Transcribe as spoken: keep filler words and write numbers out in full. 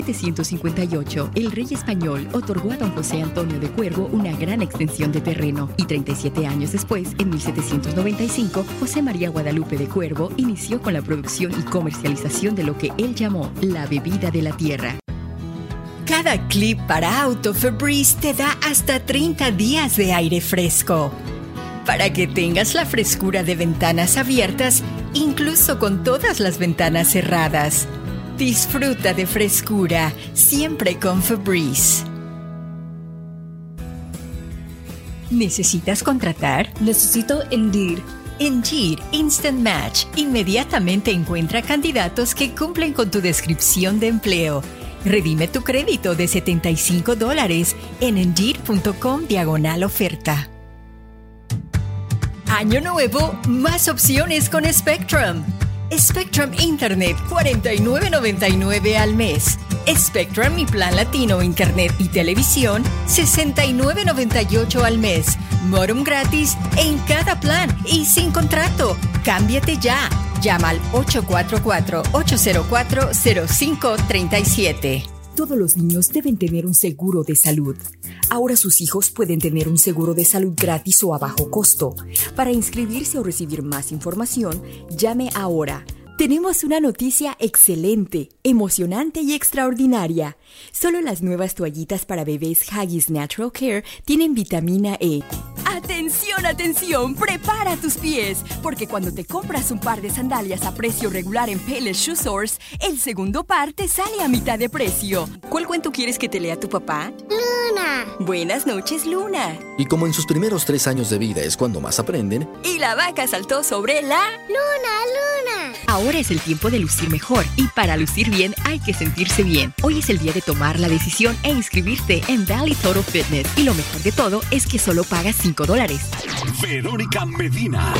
En mil setecientos cincuenta y ocho, el rey español otorgó a don José Antonio de Cuervo una gran extensión de terreno y treinta y siete años después, en mil setecientos noventa y cinco, José María Guadalupe de Cuervo inició con la producción y comercialización de lo que él llamó la bebida de la tierra. Cada clip para auto Febreze te da hasta treinta días de aire fresco, para que tengas la frescura de ventanas abiertas, incluso con todas las ventanas cerradas. Disfruta de frescura, siempre con Febreze. ¿Necesitas contratar? Necesito Indeed. Indeed Instant Match inmediatamente encuentra candidatos que cumplen con tu descripción de empleo. Redime tu crédito de setenta y cinco dólares en Indeed.com diagonal oferta. Año nuevo, más opciones con Spectrum. Spectrum Internet, cuarenta y nueve noventa y nueve al mes. Spectrum y Plan Latino, Internet y Televisión, sesenta y nueve noventa y ocho al mes. Modem gratis en cada plan y sin contrato. Cámbiate ya. Llama al ocho cuatro cuatro, ocho cero cuatro, cero cinco tres siete. Todos los niños deben tener un seguro de salud. Ahora sus hijos pueden tener un seguro de salud gratis o a bajo costo. Para inscribirse o recibir más información, llame ahora. Tenemos una noticia excelente, emocionante y extraordinaria. Solo las nuevas toallitas para bebés Huggies Natural Care tienen vitamina E. ¡Atención, atención! ¡Prepara tus pies! Porque cuando te compras un par de sandalias a precio regular en Payless Shoe Source, el segundo par te sale a mitad de precio. ¿Cuál cuento quieres que te lea tu papá? ¡Luna! Buenas noches, Luna. Y como en sus primeros tres años de vida es cuando más aprenden... Y la vaca saltó sobre la... ¡Luna, Luna! Ahora es el tiempo de lucir mejor y para lucir bien hay que sentirse bien. Hoy es el día de tomar la decisión e inscribirte en Valley Total Fitness. Y lo mejor de todo es que solo pagas cinco dólares. Verónica Medina.